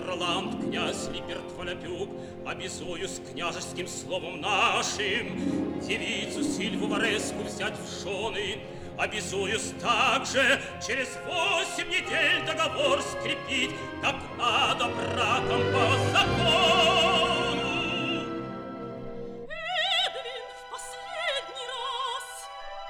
Роланд, князь Липерт Волопюк, обязуюсь княжеским словом нашим девицу Сильву Вареску взять в жены. Обязуюсь также через 8 недель договор скрепить, как надо браком по закону. Эдвин, в последний раз.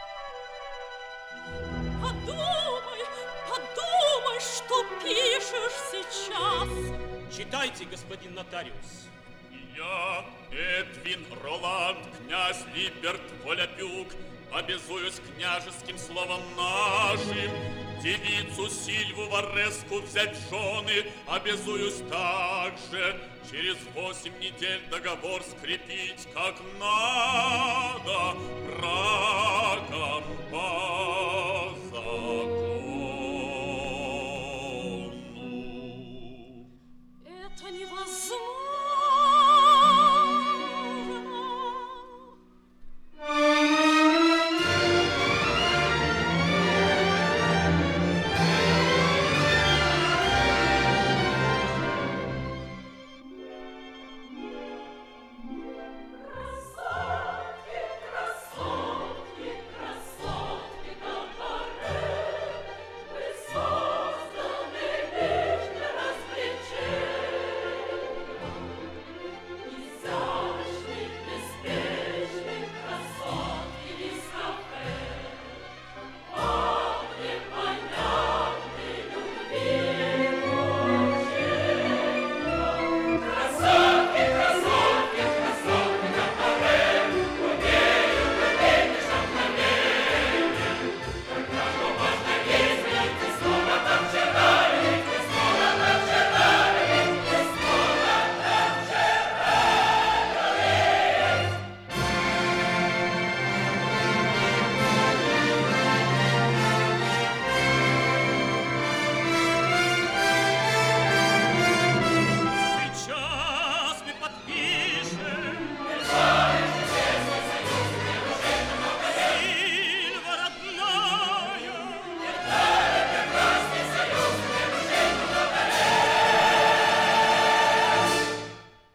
Подумай, что пишешь сейчас. Читайте, господин нотариус. Я, Эдвин Роланд, князь Липерт Волопюк, обязуюсь княжеским словом нашим девицу Сильву Вареску взять в жены. Обязуюсь также через 8 недель договор скрепить, как надо, браком по закону.